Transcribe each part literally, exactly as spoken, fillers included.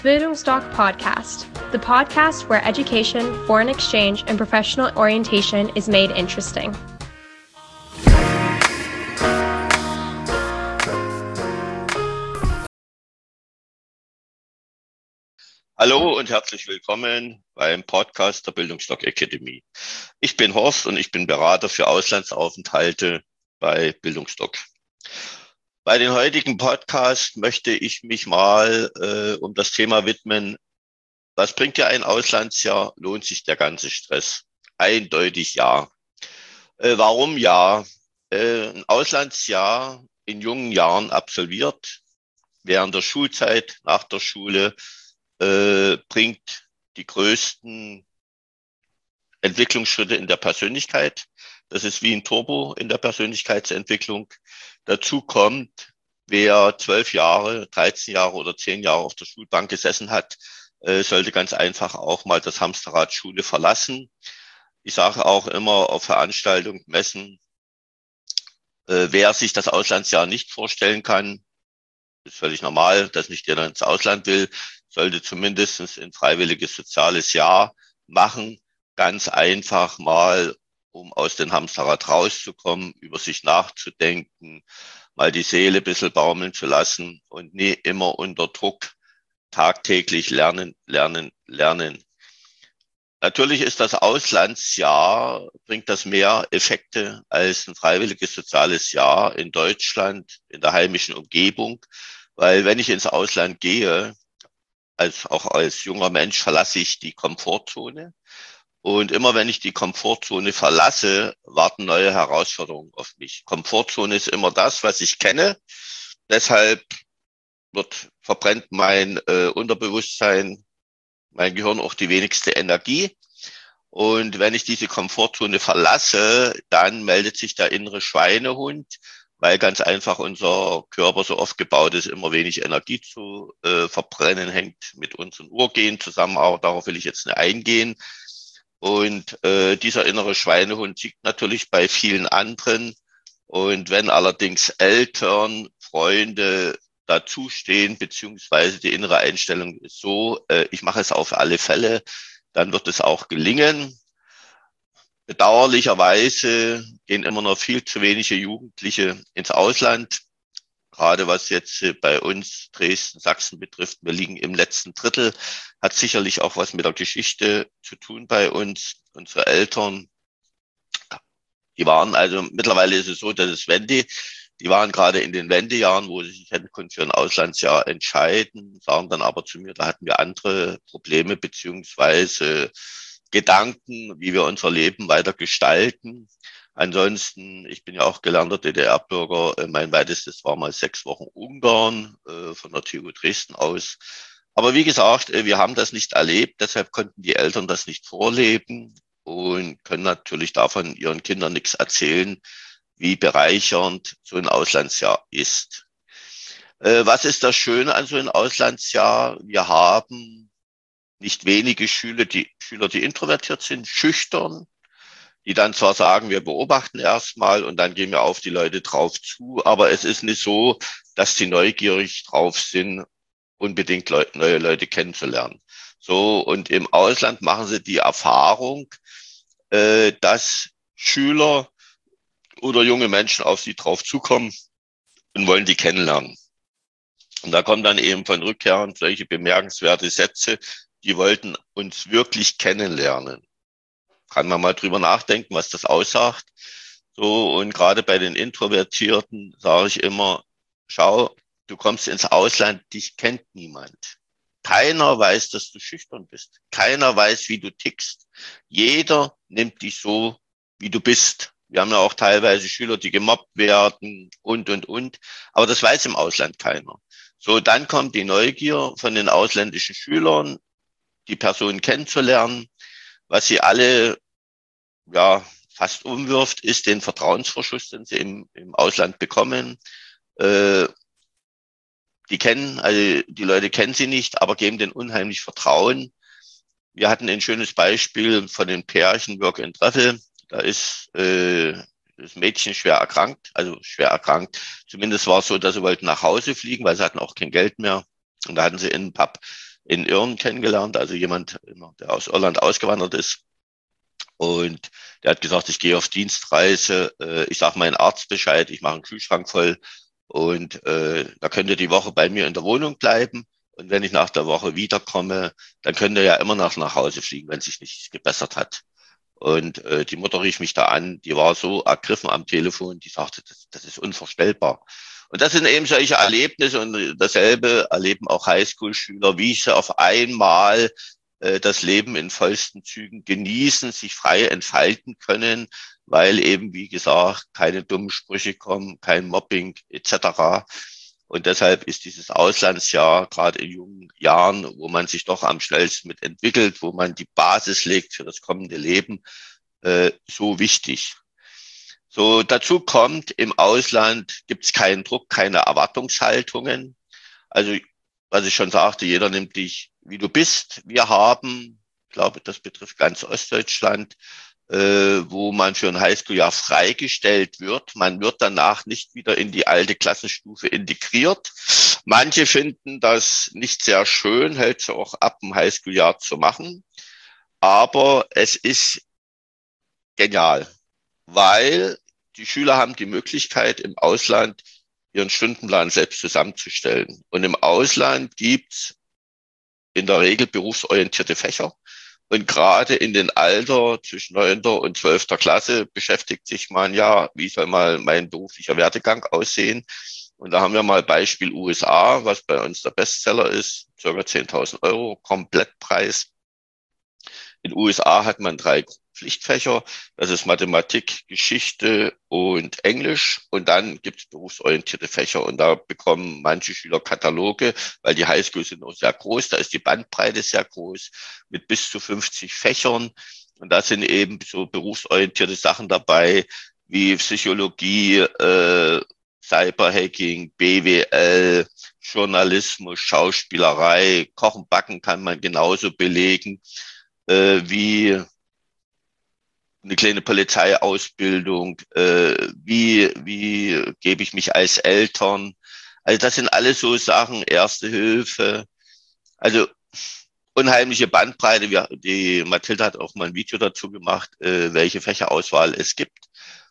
Bildungsdoc Podcast, the podcast where education, foreign exchange, and professional orientation is made interesting. Hallo und herzlich willkommen beim Podcast der Bildungsdoc Academy. Ich bin Horst und ich bin Berater für Auslandsaufenthalte bei Bildungsdoc. Bei den heutigen Podcast möchte ich mich mal äh, um das Thema widmen: Was bringt dir ein Auslandsjahr? Lohnt sich der ganze Stress? Eindeutig ja. Äh, warum ja? Äh, ein Auslandsjahr in jungen Jahren absolviert, während der Schulzeit, nach der Schule, äh, bringt die größten Entwicklungsschritte in der Persönlichkeit. Das ist wie ein Turbo in der Persönlichkeitsentwicklung. Dazu kommt, wer zwölf Jahre, dreizehn Jahre oder zehn Jahre auf der Schulbank gesessen hat, äh, sollte ganz einfach auch mal das Hamsterrad Schule verlassen. Ich sage auch immer auf Veranstaltungen, Messen, äh, wer sich das Auslandsjahr nicht vorstellen kann, ist völlig normal, dass nicht jeder ins Ausland will, sollte zumindest ein freiwilliges soziales Jahr machen. Ganz einfach mal, um aus dem Hamsterrad rauszukommen, über sich nachzudenken, mal die Seele ein bisschen baumeln zu lassen und nie immer unter Druck tagtäglich lernen, lernen, lernen. Natürlich ist das Auslandsjahr, bringt das mehr Effekte als ein freiwilliges soziales Jahr in Deutschland, in der heimischen Umgebung. Weil wenn ich ins Ausland gehe, als, auch als junger Mensch, verlasse ich die Komfortzone. Und immer wenn ich die Komfortzone verlasse, warten neue Herausforderungen auf mich. Komfortzone ist immer das, was ich kenne. Deshalb wird, verbrennt mein äh, Unterbewusstsein, mein Gehirn auch die wenigste Energie. Und wenn ich diese Komfortzone verlasse, dann meldet sich der innere Schweinehund, weil ganz einfach unser Körper so oft gebaut ist, immer wenig Energie zu äh, verbrennen, hängt mit unseren Urgenen zusammen. Auch darauf will ich jetzt nicht eingehen. Und äh, dieser innere Schweinehund liegt natürlich bei vielen anderen. Und wenn allerdings Eltern, Freunde dazustehen, beziehungsweise die innere Einstellung ist so, äh, ich mache es auf alle Fälle, dann wird es auch gelingen. Bedauerlicherweise gehen immer noch viel zu wenige Jugendliche ins Ausland. Gerade was jetzt bei uns Dresden, Sachsen betrifft, wir liegen im letzten Drittel, hat sicherlich auch was mit der Geschichte zu tun bei uns. Unsere Eltern, die waren, also mittlerweile ist es so, dass es Wende, die waren gerade in den Wendejahren, wo sie sich hätten können für ein Auslandsjahr entscheiden, sagen dann aber zu mir, da hatten wir andere Probleme beziehungsweise Gedanken, wie wir unser Leben weiter gestalten. Ansonsten, ich bin ja auch gelernter D D R-Bürger. Mein weitestes war mal sechs Wochen Ungarn, äh, von der T U Dresden aus. Aber wie gesagt, wir haben das nicht erlebt, deshalb konnten die Eltern das nicht vorleben und können natürlich davon ihren Kindern nichts erzählen, wie bereichernd so ein Auslandsjahr ist. Äh, was ist das Schöne an so einem Auslandsjahr? Wir haben nicht wenige Schüler, die Schüler, die introvertiert sind, schüchtern, die dann zwar sagen, wir beobachten erstmal und dann gehen wir auf die Leute drauf zu, aber es ist nicht so, dass sie neugierig drauf sind, unbedingt Leute, neue Leute kennenzulernen. So, und im Ausland machen sie die Erfahrung, äh, dass Schüler oder junge Menschen auf sie drauf zukommen und wollen die kennenlernen. Und da kommen dann eben von Rückkehrern solche bemerkenswerte Sätze, die wollten uns wirklich kennenlernen. Kann man mal drüber nachdenken, was das aussagt. So, und gerade bei den Introvertierten sage ich immer, schau, du kommst ins Ausland, dich kennt niemand. Keiner weiß, dass du schüchtern bist. Keiner weiß, wie du tickst. Jeder nimmt dich so, wie du bist. Wir haben ja auch teilweise Schüler, die gemobbt werden und, und, und. Aber das weiß im Ausland keiner. So, dann kommt die Neugier von den ausländischen Schülern, die Personen kennenzulernen. Was sie alle ja fast umwirft, ist den Vertrauensvorschuss, den sie im, im Ausland bekommen. Äh, die kennen, also die Leute kennen sie nicht, aber geben denen unheimlich Vertrauen. Wir hatten ein schönes Beispiel von den Pärchen Work and Travel. Da ist äh, das Mädchen schwer erkrankt, also schwer erkrankt. Zumindest war es so, dass sie wollten nach Hause fliegen, weil sie hatten auch kein Geld mehr. Und da hatten sie in den Pub in Irland kennengelernt, also jemand, der aus Irland ausgewandert ist. Und der hat gesagt, ich gehe auf Dienstreise, äh, ich sage meinen Arzt Bescheid, ich mache einen Kühlschrank voll und äh, da könnt ihr die Woche bei mir in der Wohnung bleiben. Und wenn ich nach der Woche wiederkomme, dann könnt ihr ja immer noch nach Hause fliegen, wenn es sich nicht gebessert hat. Und äh, die Mutter rief mich da an, die war so ergriffen am Telefon, die sagte, das, das ist unvorstellbar. Und das sind eben solche Erlebnisse und dasselbe erleben auch Highschool-Schüler, wie sie auf einmal äh, das Leben in vollsten Zügen genießen, sich frei entfalten können, weil eben, wie gesagt, keine dummen Sprüche kommen, kein Mobbing et cetera. Und deshalb ist dieses Auslandsjahr gerade in jungen Jahren, wo man sich doch am schnellsten mit entwickelt, wo man die Basis legt für das kommende Leben, äh, so wichtig. So, dazu kommt, im Ausland gibt es keinen Druck, keine Erwartungshaltungen. Also, was ich schon sagte, jeder nimmt dich, wie du bist. Wir haben, ich glaube, das betrifft ganz Ostdeutschland, äh, wo man für ein Highschool-Jahr freigestellt wird. Man wird danach nicht wieder in die alte Klassenstufe integriert. Manche finden das nicht sehr schön, hält es auch ab, ein Highschool-Jahr zu machen. Aber es ist genial, weil die Schüler haben die Möglichkeit, im Ausland ihren Stundenplan selbst zusammenzustellen. Und im Ausland gibt's in der Regel berufsorientierte Fächer. Und gerade in den Alter zwischen neunter und zwölfter Klasse beschäftigt sich man ja, wie soll mal mein beruflicher Werdegang aussehen? Und da haben wir mal Beispiel U S A, was bei uns der Bestseller ist, circa zehntausend Euro, Komplettpreis. In den U S A hat man drei Pflichtfächer, das ist Mathematik, Geschichte und Englisch. Und dann gibt es berufsorientierte Fächer. Und da bekommen manche Schüler Kataloge, weil die Highschools sind auch sehr groß, da ist die Bandbreite sehr groß, mit bis zu fünfzig Fächern. Und da sind eben so berufsorientierte Sachen dabei, wie Psychologie, äh, Cyberhacking, B W L, Journalismus, Schauspielerei, Kochen, Backen kann man genauso belegen, äh, wie eine kleine Polizeiausbildung, äh, wie, wie gebe ich mich als Eltern. Also das sind alles so Sachen, Erste Hilfe. Also unheimliche Bandbreite. Wir, die Mathilde hat auch mal ein Video dazu gemacht, äh, welche Fächerauswahl es gibt.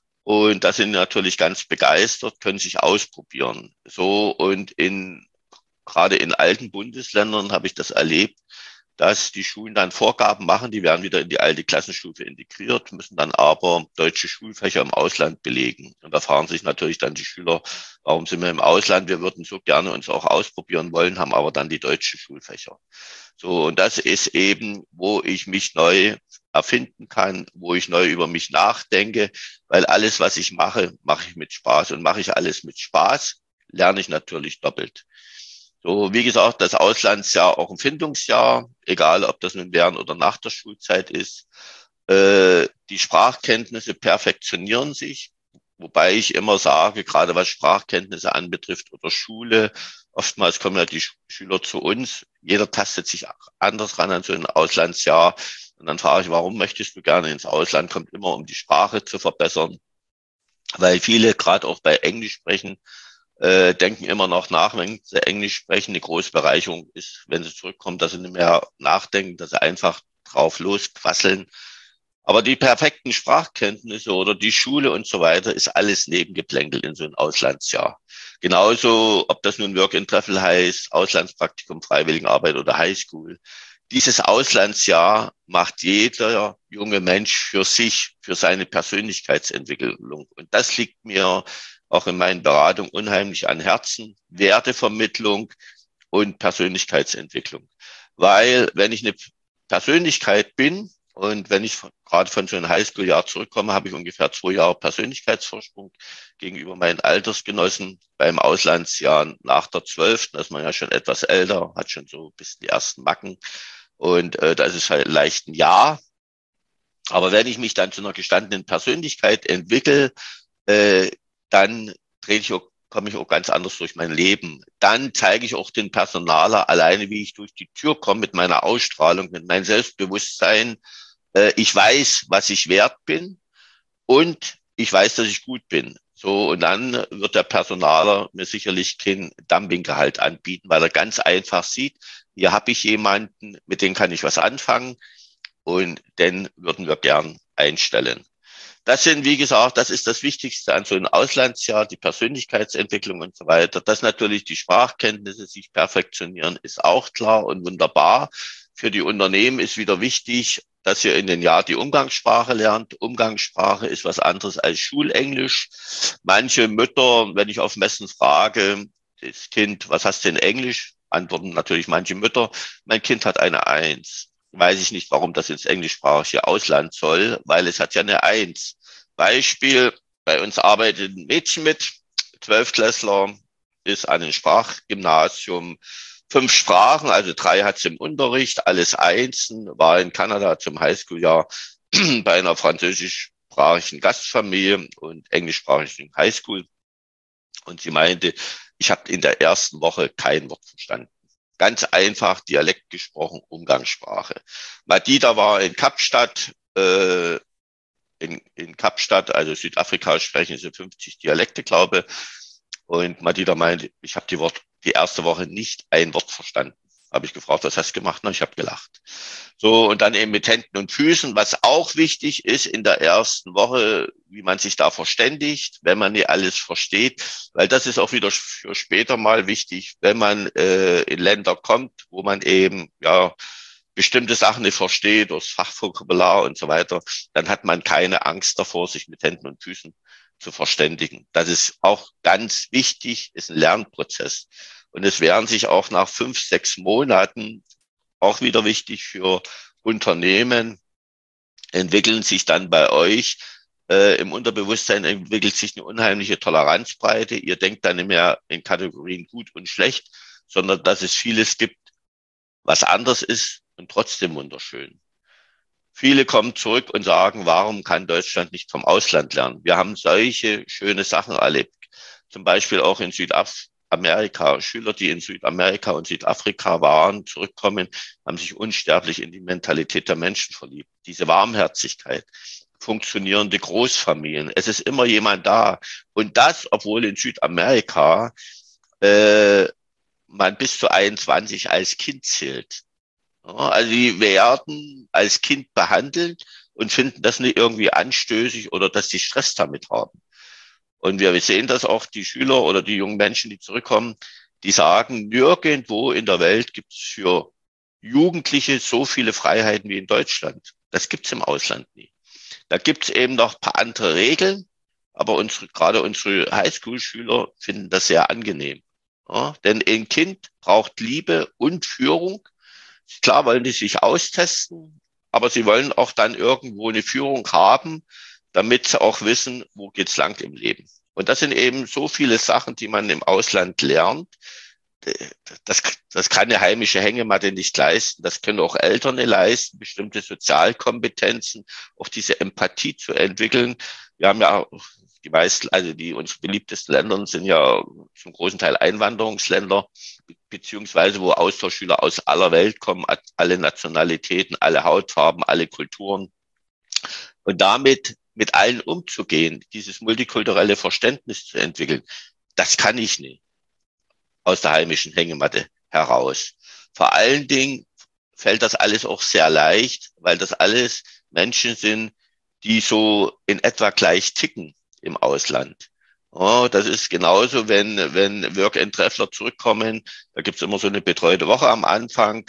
Und da sind natürlich ganz begeistert, können sich ausprobieren. So, und in, gerade in alten Bundesländern habe ich das erlebt, dass die Schulen dann Vorgaben machen, die werden wieder in die alte Klassenstufe integriert, müssen dann aber deutsche Schulfächer im Ausland belegen. Und da fragen sich natürlich dann die Schüler, warum sind wir im Ausland? Wir würden so gerne uns auch ausprobieren wollen, haben aber dann die deutschen Schulfächer. So, und das ist eben, wo ich mich neu erfinden kann, wo ich neu über mich nachdenke, weil alles, was ich mache, mache ich mit Spaß. Und mache ich alles mit Spaß, lerne ich natürlich doppelt. So, wie gesagt, das Auslandsjahr auch ein Findungsjahr, egal ob das nun während oder nach der Schulzeit ist. Äh, die Sprachkenntnisse perfektionieren sich, wobei ich immer sage, gerade was Sprachkenntnisse anbetrifft oder Schule, oftmals kommen ja die Schüler zu uns, jeder tastet sich anders ran an so ein Auslandsjahr. Und dann frage ich, warum möchtest du gerne ins Ausland? Kommt immer, um die Sprache zu verbessern, weil viele gerade auch bei Englisch sprechen, Äh, denken immer noch nach, wenn sie Englisch sprechen. Die große Bereicherung ist, wenn sie zurückkommen, dass sie nicht mehr nachdenken, dass sie einfach drauf losquasseln. Aber die perfekten Sprachkenntnisse oder die Schule und so weiter ist alles Nebengeplänkel in so einem Auslandsjahr. Genauso, ob das nun Work and Travel heißt, Auslandspraktikum, Freiwilligenarbeit oder Highschool. Dieses Auslandsjahr macht jeder junge Mensch für sich, für seine Persönlichkeitsentwicklung. Und das liegt mir auch in meinen Beratungen unheimlich an Herzen. Wertevermittlung und Persönlichkeitsentwicklung. Weil wenn ich eine Persönlichkeit bin und wenn ich gerade von so einem Highschool-Jahr zurückkomme, habe ich ungefähr zwei Jahre Persönlichkeitsvorsprung gegenüber meinen Altersgenossen. Beim Auslandsjahr nach der zwölften ist man ja schon etwas älter, hat schon so ein bisschen die ersten Macken. Und äh, da ist es halt leicht ein Jahr. Aber wenn ich mich dann zu einer gestandenen Persönlichkeit entwickle, äh, dann trete ich auch, komme ich auch ganz anders durch mein Leben. Dann zeige ich auch den Personaler alleine, wie ich durch die Tür komme mit meiner Ausstrahlung, mit meinem Selbstbewusstsein. Äh, ich weiß, was ich wert bin und ich weiß, dass ich gut bin. So, und dann wird der Personaler mir sicherlich kein Dumpinggehalt anbieten, weil er ganz einfach sieht, hier habe ich jemanden, mit dem kann ich was anfangen und den würden wir gern einstellen. Das sind, wie gesagt, das ist das Wichtigste an so einem Auslandsjahr, die Persönlichkeitsentwicklung und so weiter. Dass natürlich die Sprachkenntnisse sich perfektionieren, ist auch klar und wunderbar. Für die Unternehmen ist wieder wichtig, dass ihr in den Jahr die Umgangssprache lernt. Umgangssprache ist was anderes als Schulenglisch. Manche Mütter, wenn ich auf Messen frage, das Kind, was hast du in Englisch? Antworten natürlich manche Mütter, mein Kind hat eine Eins. Weiß ich nicht, warum das ins englischsprachige Ausland soll, weil es hat ja eine Eins. Beispiel, bei uns arbeitet ein Mädchen mit, Zwölftklässler, ist an einem Sprachgymnasium, fünf Sprachen, also drei hat sie im Unterricht, alles Einsen, war in Kanada zum Highschool-Jahr bei einer französischsprachigen Gastfamilie und englischsprachigen Highschool. Und sie meinte, ich habe in der ersten Woche kein Wort verstanden. Ganz einfach Dialekt gesprochen, Umgangssprache. Madida war in Kapstadt, äh, in, in Kapstadt, also Südafrika sprechen sie fünfzig Dialekte, glaube ich. Und Madida meinte, ich habe die Wort, die erste Woche nicht ein Wort verstanden. Habe ich gefragt, was hast du gemacht? Na, ich habe gelacht. So, und dann eben mit Händen und Füßen, was auch wichtig ist in der ersten Woche, wie man sich da verständigt, wenn man nicht alles versteht, weil das ist auch wieder für später mal wichtig, wenn man äh, in Länder kommt, wo man eben ja bestimmte Sachen nicht versteht, das Fachvokabular und so weiter, dann hat man keine Angst davor, sich mit Händen und Füßen zu verständigen. Das ist auch ganz wichtig, ist ein Lernprozess. Und es werden sich auch nach fünf, sechs Monaten, auch wieder wichtig für Unternehmen, entwickeln sich dann bei euch, äh, im Unterbewusstsein entwickelt sich eine unheimliche Toleranzbreite. Ihr denkt dann nicht mehr in Kategorien gut und schlecht, sondern dass es vieles gibt, was anders ist und trotzdem wunderschön. Viele kommen zurück und sagen, warum kann Deutschland nicht vom Ausland lernen? Wir haben solche schöne Sachen erlebt. Zum Beispiel auch in Südamerika. Schüler, die in Südamerika und Südafrika waren, zurückkommen, haben sich unsterblich in die Mentalität der Menschen verliebt. Diese Warmherzigkeit, funktionierende Großfamilien. Es ist immer jemand da. Und das, obwohl in Südamerika äh, man bis zu einundzwanzig als Kind zählt. Ja, also die werden als Kind behandelt und finden das nicht irgendwie anstößig oder dass sie Stress damit haben. Und wir sehen das auch, die Schüler oder die jungen Menschen, die zurückkommen, die sagen, nirgendwo in der Welt gibt es für Jugendliche so viele Freiheiten wie in Deutschland. Das gibt es im Ausland nie. Da gibt es eben noch ein paar andere Regeln, aber unsere, gerade unsere Highschool-Schüler finden das sehr angenehm. Ja, denn ein Kind braucht Liebe und Führung. Klar wollen die sich austesten, aber sie wollen auch dann irgendwo eine Führung haben, damit sie auch wissen, wo geht's lang im Leben. Und das sind eben so viele Sachen, die man im Ausland lernt. Das, das kann eine heimische Hängematte nicht leisten. Das können auch Eltern nicht leisten, bestimmte Sozialkompetenzen, auch diese Empathie zu entwickeln. Wir haben ja die meisten, also die uns beliebtesten Länder sind ja zum großen Teil Einwanderungsländer, beziehungsweise wo Austauschschüler aus aller Welt kommen, alle Nationalitäten, alle Hautfarben, alle Kulturen. Und damit mit allen umzugehen, dieses multikulturelle Verständnis zu entwickeln, das kann ich nicht aus der heimischen Hängematte heraus. Vor allen Dingen fällt das alles auch sehr leicht, weil das alles Menschen sind, die so in etwa gleich ticken im Ausland. Oh, das ist genauso, wenn, wenn Work-and-Traveler zurückkommen, da gibt's immer so eine betreute Woche am Anfang.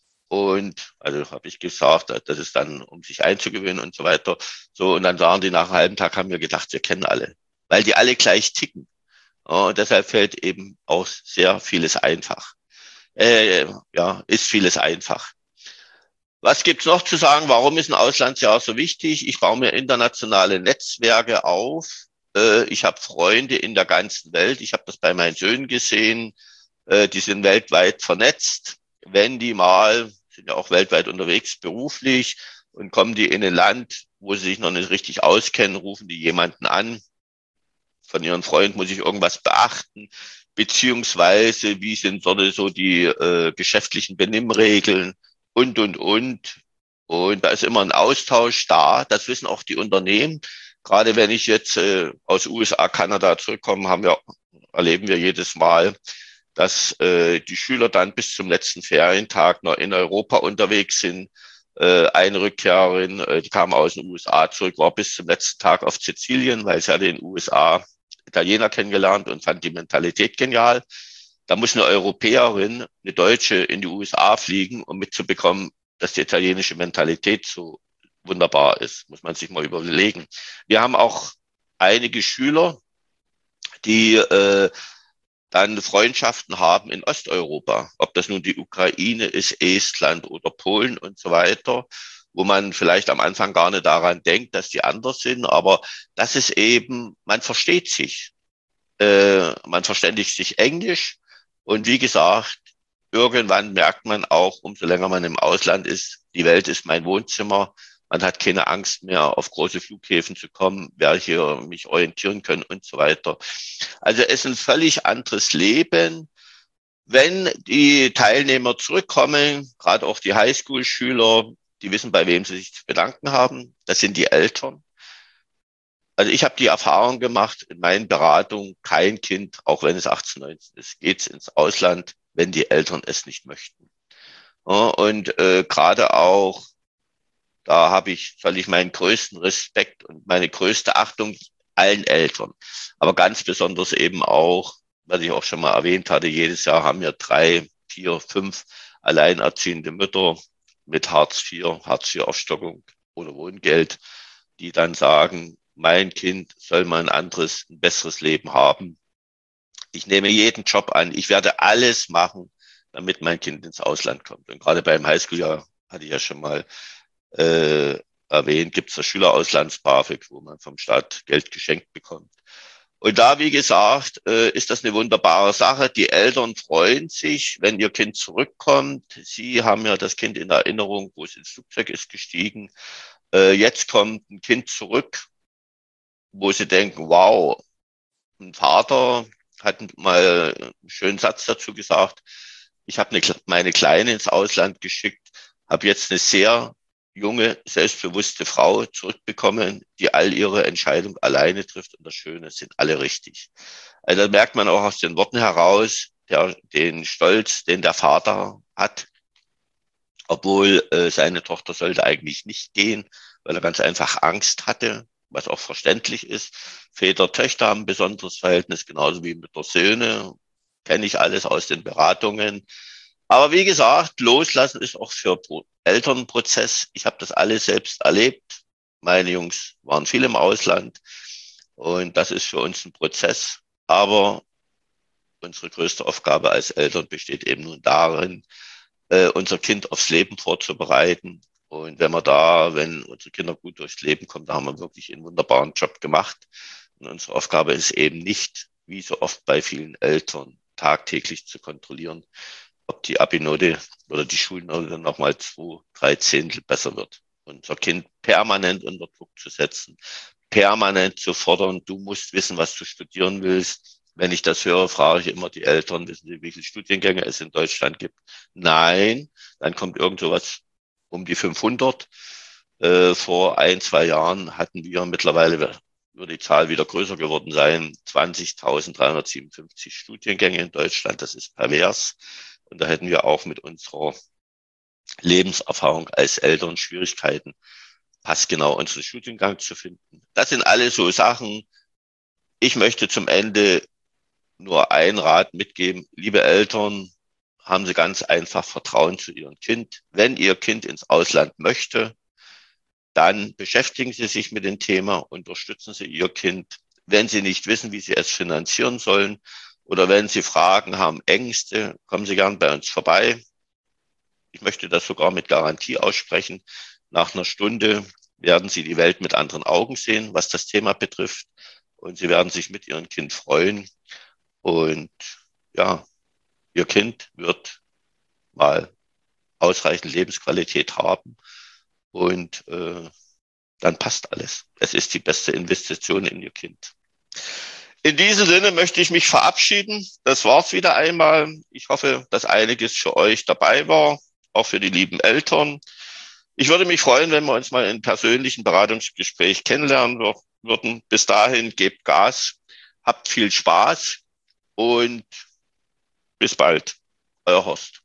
Und also habe ich gesagt, das ist dann, um sich einzugewöhnen und so weiter. So, und dann sagen die nach einem halben Tag, haben wir gedacht, wir kennen alle, weil die alle gleich ticken. Oh, und deshalb fällt eben auch sehr vieles einfach. Äh, ja, ist vieles einfach. Was gibt's noch zu sagen? Warum ist ein Auslandsjahr so wichtig? Ich baue mir internationale Netzwerke auf. Äh, ich habe Freunde in der ganzen Welt. Ich habe das bei meinen Söhnen gesehen. Äh, die sind weltweit vernetzt. Wenn die mal, sind ja auch weltweit unterwegs beruflich und kommen die in ein Land, wo sie sich noch nicht richtig auskennen, rufen die jemanden an. Von ihren Freunden muss ich irgendwas beachten, beziehungsweise wie sind so die äh, geschäftlichen Benimmregeln und, und, und. Und da ist immer ein Austausch da. Das wissen auch die Unternehmen. Gerade wenn ich jetzt äh, aus U S A, Kanada zurückkomme, haben wir, erleben wir jedes Mal, dass äh, die Schüler dann bis zum letzten Ferientag noch in Europa unterwegs sind. Äh, eine Rückkehrerin, äh, die kam aus den U S A zurück, war bis zum letzten Tag auf Sizilien, weil sie hatte in den U S A Italiener kennengelernt und fand die Mentalität genial. Da muss eine Europäerin, eine Deutsche in die U S A fliegen, um mitzubekommen, dass die italienische Mentalität so wunderbar ist. Muss man sich mal überlegen. Wir haben auch einige Schüler, die äh, dann Freundschaften haben in Osteuropa, ob das nun die Ukraine ist, Estland oder Polen und so weiter, wo man vielleicht am Anfang gar nicht daran denkt, dass die anders sind, aber das ist eben, man versteht sich, äh, man verständigt sich Englisch und wie gesagt, irgendwann merkt man auch, umso länger man im Ausland ist, die Welt ist mein Wohnzimmer. Man hat keine Angst mehr, auf große Flughäfen zu kommen, werde ich hier mich orientieren können und so weiter. Also es ist ein völlig anderes Leben. Wenn die Teilnehmer zurückkommen, gerade auch die Highschool-Schüler, die wissen, bei wem sie sich zu bedanken haben. Das sind die Eltern. Also ich habe die Erfahrung gemacht in meinen Beratungen, kein Kind, auch wenn es achtzehn, neunzehn ist, geht ins Ausland, wenn die Eltern es nicht möchten. Ja, und äh, gerade auch, da habe ich, soll ich meinen größten Respekt und meine größte Achtung allen Eltern. Aber ganz besonders eben auch, was ich auch schon mal erwähnt hatte, jedes Jahr haben wir drei, vier, fünf alleinerziehende Mütter mit Hartz vier, Hartz vier Aufstockung oder Wohngeld, die dann sagen, mein Kind soll mal ein anderes, ein besseres Leben haben. Ich nehme jeden Job an. Ich werde alles machen, damit mein Kind ins Ausland kommt. Und gerade beim Highschool-Jahr hatte ich ja schon mal äh, erwähnt, gibt es das Schülerauslands-BAföG, wo man vom Staat Geld geschenkt bekommt. Und da, wie gesagt, äh, ist das eine wunderbare Sache. Die Eltern freuen sich, wenn ihr Kind zurückkommt. Sie haben ja das Kind in Erinnerung, wo es ins Flugzeug ist gestiegen. Äh, jetzt kommt ein Kind zurück, wo sie denken, wow, ein Vater hat mal einen schönen Satz dazu gesagt. Ich habe eine, meine Kleine ins Ausland geschickt, habe jetzt eine sehr junge, selbstbewusste Frau zurückbekommen, die all ihre Entscheidungen alleine trifft. Und das Schöne, sind alle richtig. Also da merkt man auch aus den Worten heraus, der, den Stolz, den der Vater hat, obwohl äh, seine Tochter sollte eigentlich nicht gehen, weil er ganz einfach Angst hatte, was auch verständlich ist. Väter, Töchter haben ein besonderes Verhältnis, genauso wie Mütter, Söhne. Kenne ich alles aus den Beratungen. Aber wie gesagt, loslassen ist auch für Elternprozess. Ich habe das alles selbst erlebt. Meine Jungs waren viel im Ausland und das ist für uns ein Prozess. Aber unsere größte Aufgabe als Eltern besteht eben nun darin, äh, unser Kind aufs Leben vorzubereiten. Und wenn wir da, wenn unsere Kinder gut durchs Leben kommen, da haben wir wirklich einen wunderbaren Job gemacht. Und unsere Aufgabe ist eben nicht, wie so oft bei vielen Eltern, tagtäglich zu kontrollieren, ob die Abi-Note oder die Schulnote nochmal zwei, drei Zehntel besser wird. Unser Kind permanent unter Druck zu setzen, permanent zu fordern, du musst wissen, was du studieren willst. Wenn ich das höre, frage ich immer die Eltern, wissen Sie, wie viele Studiengänge es in Deutschland gibt? Nein, dann kommt irgend sowas um die fünfhundert. Äh, vor ein, zwei Jahren hatten wir mittlerweile, wird die Zahl wieder größer geworden sein, zwanzigtausenddreihundertsiebenundfünfzig Studiengänge in Deutschland. Das ist pervers. Und da hätten wir auch mit unserer Lebenserfahrung als Eltern Schwierigkeiten, passgenau unseren Studiengang zu finden. Das sind alles so Sachen. Ich möchte zum Ende nur ein Rat mitgeben. Liebe Eltern, haben Sie ganz einfach Vertrauen zu Ihrem Kind. Wenn Ihr Kind ins Ausland möchte, dann beschäftigen Sie sich mit dem Thema, unterstützen Sie Ihr Kind. Wenn Sie nicht wissen, wie Sie es finanzieren sollen oder wenn Sie Fragen haben, Ängste, kommen Sie gern bei uns vorbei. Ich möchte das sogar mit Garantie aussprechen. Nach einer Stunde werden Sie die Welt mit anderen Augen sehen, was das Thema betrifft. Und Sie werden sich mit Ihrem Kind freuen. Und ja, Ihr Kind wird mal ausreichend Lebensqualität haben und äh, dann passt alles. Es ist die beste Investition in Ihr Kind. In diesem Sinne möchte ich mich verabschieden. Das war's wieder einmal. Ich hoffe, dass einiges für euch dabei war, auch für die lieben Eltern. Ich würde mich freuen, wenn wir uns mal in einem persönlichen Beratungsgespräch kennenlernen würden. Bis dahin, gebt Gas, habt viel Spaß und bis bald. Euer Horst.